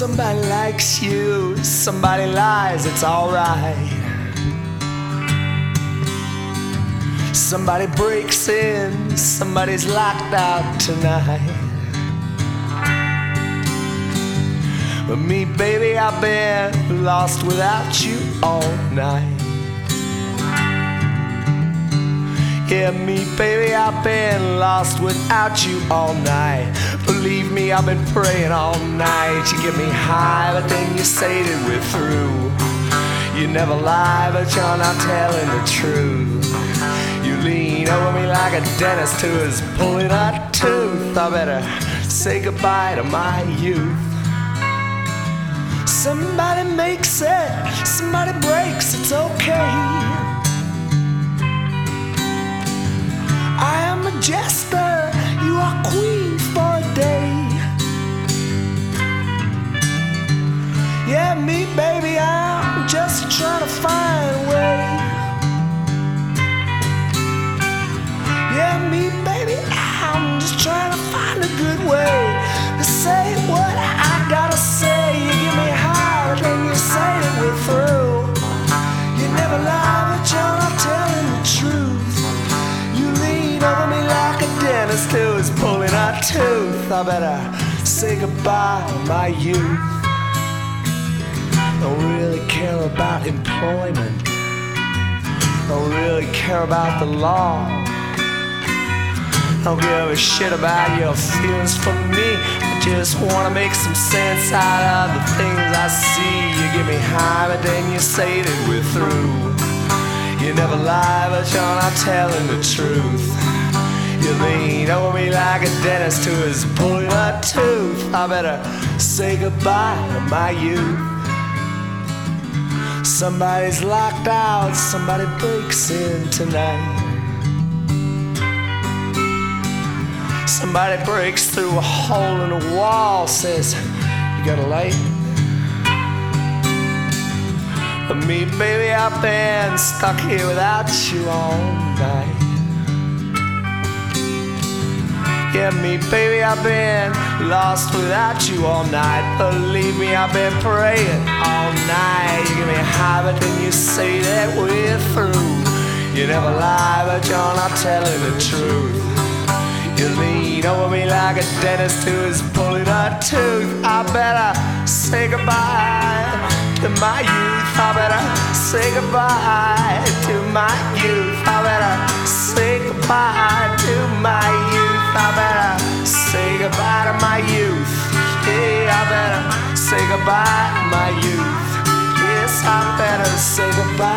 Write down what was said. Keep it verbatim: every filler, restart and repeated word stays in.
Somebody likes you, somebody lies, it's alright. Somebody breaks in, somebody's locked out tonight. But me, baby, I've been lost without you all night. Yeah, me, baby, I've been lost without you all night. Believe me, I've been praying all night. You get me high, but then you say that we're through. You never lie, but you're not telling the truth. You lean over me like a dentist who is pulling a tooth. I better say goodbye to my youth. Somebody makes it, somebody breaks, it's okay. I am a jester, you are queen for a day. Yeah, me, baby, I'm just trying to find a way. Yeah, me, baby, I'm just trying to find a good way to say what I gotta say. You give me high, but then you say that we're through. You never lie, but you're not telling the truth. You lean over me like a dentist who is pulling a tooth. I better say goodbye to my youth. Don't really care about employment. Don't really care about the law. Don't give a shit about your feelings for me. I just wanna make some sense out of the things I see. You give me high, but then you say that we're through. You never lie, but you're not telling the truth. You lean over me like a dentist who is pulling a tooth. I better say goodbye to my youth. Somebody's locked out, somebody breaks in tonight. Somebody breaks through a hole in the wall, says, you got a light? But me, baby, I've been stuck here without you all night. Yeah, me, baby, I've been lost without you all night. Believe me, I've been praying all night. You give me a high, but then you say that we're through. You never lie, but you're not telling the truth. You lean over me like a dentist who is pulling a tooth. I better say goodbye to my youth. I better say goodbye to my youth. I better say goodbye to my youth. I better say goodbye to my youth. Yeah, I better say goodbye to my youth. Yes, I better say goodbye.